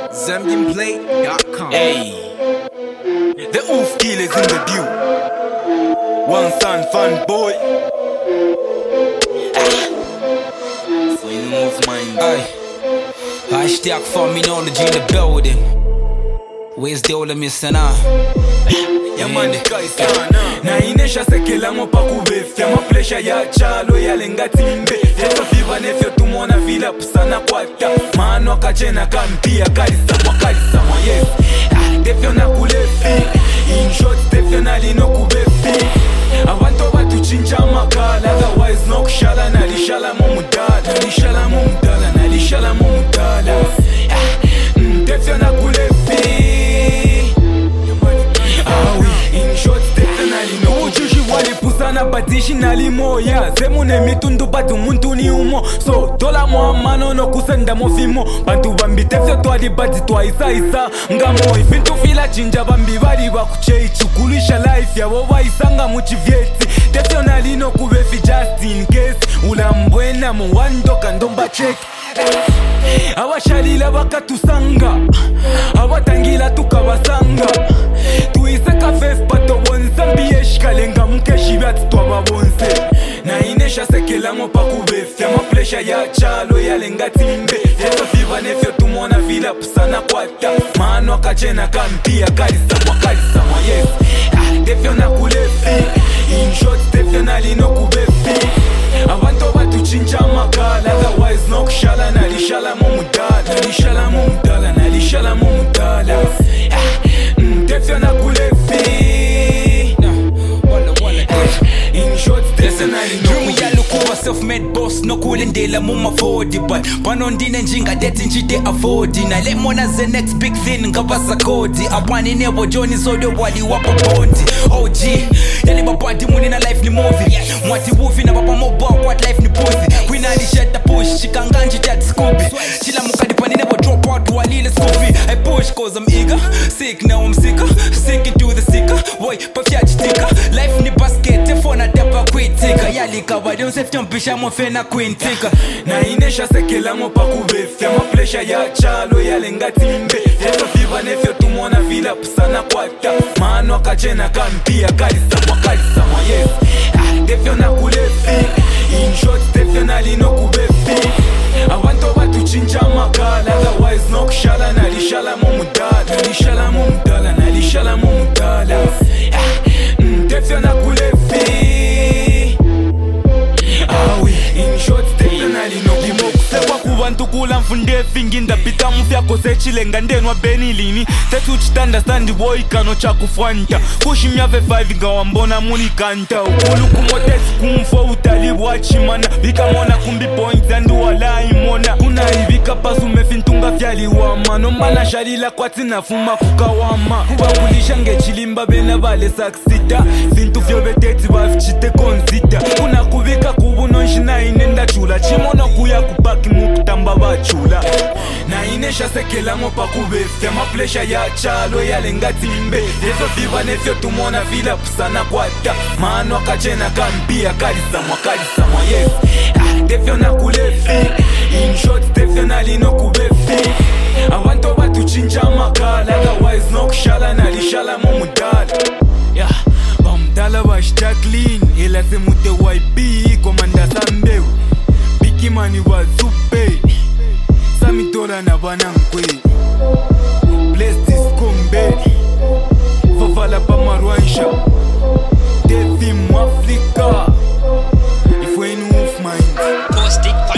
ZambianPlay.com. Hey, the Oof Killers in the view. One son, fun boy. For you move mind. Aye. Hashtag Farminology in the building. Where's the old missing Yamani kaisana na inesha sekela mopa kubefya maplesha ya chalo ya lenga timbe yeso viva nefyo tumona vila pusana kwata mano akachena kampia kalisa mwa yes defyo na kulefi in short defyo na lino kubefi abantu batuchinja makala otherwise no kushala na lishala momudala lishala momudala na lishala momudala defyo na kulefi na batishi nalimoya zemune mitundu batu muntu ni umo so dola muamano no kusenda mofimo bantu bambitefyo twali bati twaisa ngamo ifintu fila chinja bambi bali bakuchei chukulisha life yabo baisanga muchivyeti tefyo nalino kubefi just in case ulambwena muwandoka ndomba check abashalila bakatusanga abatangila tukabasanga tuiseka fef patobonsa mbiyeshikalenga mukeshi byati twababonse na inesha sekela mopa kubefya maplesha ya chalo yalenga timbe yeso viva nefyo tumona vila pusana kwata mano akachena kampia kalisa mwa yes defyo na kulefi in short defyo na lino kubefi abantu batuchinja makala otherwise no kushala na lishala momudala lishala momudala na lishala momudala defyo na kulefi in short defyo na lino kuba self-made boss no kulindela mumafodi but panondine njinga dethi njide afford na lemona the next big thing ngabasakodi abani nebo Johnny sodo wali wapo bondi OG yali babandi muni na life ni movie mwati wufi na baba mobile what life ni pussy wina li sheta push chikanganji chat scooby chila mukadi pani nebo drop out walile scooby I push cause I'm eager sick now I'm sicker sick into the sicker boy pafyaji tika life ni basket phone na depa quitika yali kabadi mseftampisha mofena quintika na inesha sekela mopa kubefya maplesha ya chalo yalenga timbe yeso viva nefyo tumona vila pusana kwata mano akachena kampia kalisa mwa yes defyo na kulefi in short defyo na lino kubefi abantu batuchinja makala otherwise no kushala na lishala momudala lishala momudala na lishala momudala defyo na kulefi in short defyo na lino kubefi kubantu kula mfunde finginda pita mufyako sechilenga ndenwa benilini tetuchitandastandi boy kano chakufwanta kushimyave 5 ngawambona munikanta ukulu kumotesi kumfo utalibwa chimana bikamona kumbi points andu wala imona kuna hivika pasume fintunga vyaliwama nombana shalila kwatina fuma kukawama kubakulisha ngechilimba bena bale saksita fintu vyobeteti bafichite konzita kuna kubika kubunonshina inenda chula chimono kuya kupaki mukutamba bachula na inesha sekela mopa kubefya maplesha ya chalo yalenga timbe yeso viva nefyo tumona vila pusana kwata mano akachena kampia kalisa mwa yes defyo na kulefi in short defyo na lino kubefi abantu batuchinja makala otherwise no kushala na lishala momudala bamudala bashi Jacqueline ela semude YB komanda Sambeu Bikimani wazupe Samitora na banangwe Bless this kombe Favala pa marwansha Devi mwafrika If we know of mind